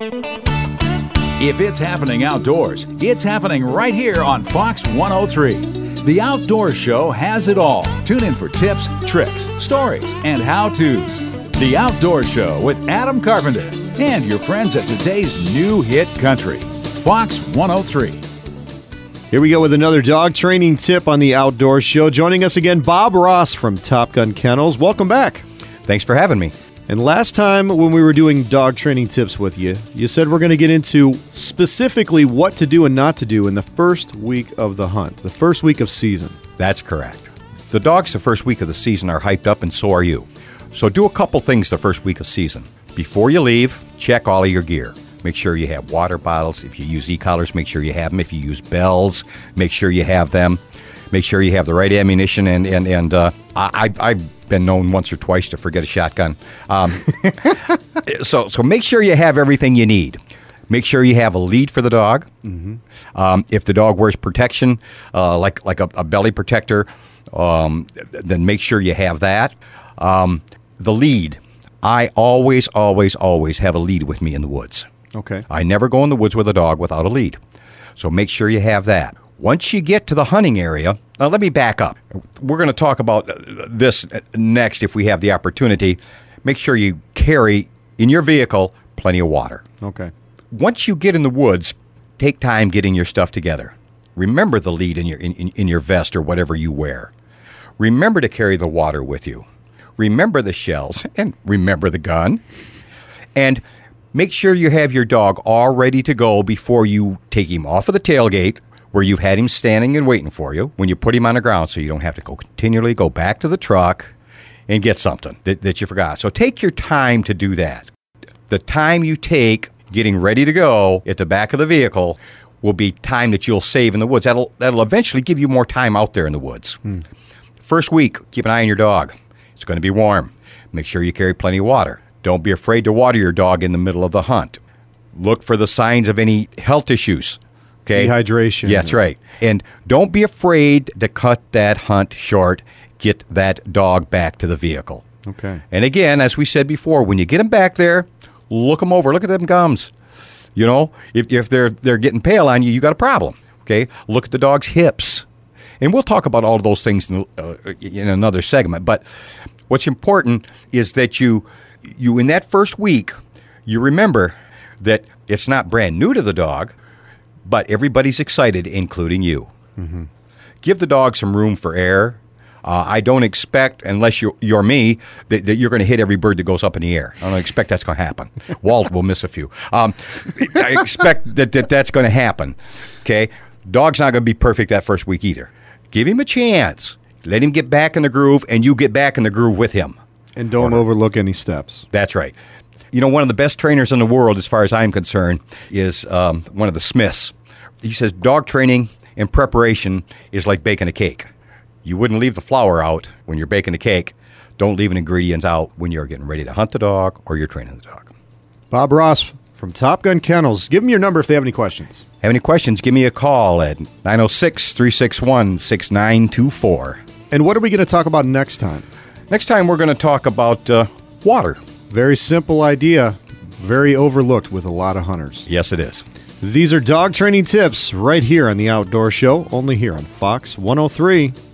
If it's happening outdoors, it's happening right here on Fox 103. The Outdoor Show has it all. Tune in for tips, tricks, stories, and how-tos. The Outdoor Show with Adam Carpenter and your friends at today's new hit country, Fox 103. Here we go with another dog training tip on the Outdoor Show. Joining us again, Bob Ross from Top Gun Kennels. Welcome back. Thanks for having me. And last time when we were doing dog training tips with you, you said we're going to get into specifically what to do and not to do in the first week of the hunt, the first week of season. That's correct. The dogs the first week of the season are hyped up, and so are you. So do a couple things the first week of season. Before you leave, check all of your gear. Make sure you have water bottles. If you use e-collars, make sure you have them. If you use bells, make sure you have them. Make sure you have the right ammunition, and I've been known once or twice to forget a shotgun. So make sure you have everything you need. Make sure you have a lead for the dog. Mm-hmm. If the dog wears protection, like a belly protector, then make sure you have that. The lead. I always have a lead with me in the woods. Okay. I never go in the woods with a dog without a lead. So make sure you have that. Once you get to the hunting area, let me back up. We're going to talk about this next if we have the opportunity. Make sure you carry in your vehicle plenty of water. Okay. Once you get in the woods, take time getting your stuff together. Remember the lead in your vest or whatever you wear. Remember to carry the water with you. Remember the shells and remember the gun. And make sure you have your dog all ready to go before you take him off of the tailgate where you've had him standing and waiting for you, when you put him on the ground so you don't have to continually go back to the truck and get something that you forgot. So take your time to do that. The time you take getting ready to go at the back of the vehicle will be time that you'll save in the woods. That'll eventually give you more time out there in the woods. First week, keep an eye on your dog. It's going to be warm. Make sure you carry plenty of water. Don't be afraid to water your dog in the middle of the hunt. Look for the signs of any health issues. Okay? Dehydration. Yeah, that's right. And don't be afraid to cut that hunt short. Get that dog back to the vehicle. Okay. And again, as we said before, when you get them back there, look them over. Look at them gums. You know, if they're getting pale on you, you got a problem. Okay? Look at the dog's hips. And we'll talk about all of those things in another segment. But what's important is that you in that first week, you remember that it's not brand new to the dog, but everybody's excited, including you. Mm-hmm. Give the dog some room for air. I don't expect, unless you're me, that you're going to hit every bird that goes up in the air. I don't expect that's going to happen. Walt will miss a few. I expect that's going to happen. Okay? Dog's not going to be perfect that first week either. Give him a chance. Let him get back in the groove, and you get back in the groove with him. And don't overlook any steps. That's right. You know, one of the best trainers in the world, as far as I'm concerned, is one of the Smiths. He says dog training and preparation is like baking a cake. You wouldn't leave the flour out when you're baking a cake. Don't leave ingredients out when you're getting ready to hunt the dog or you're training the dog. Bob Ross from Top Gun Kennels. Give them your number if they have any questions. Have any questions, give me a call at 906-361-6924. And what are we going to talk about next time? Next time we're going to talk about water. Very simple idea, very overlooked with a lot of hunters. Yes, it is. These are dog training tips right here on The Outdoor Show, only here on Fox 103.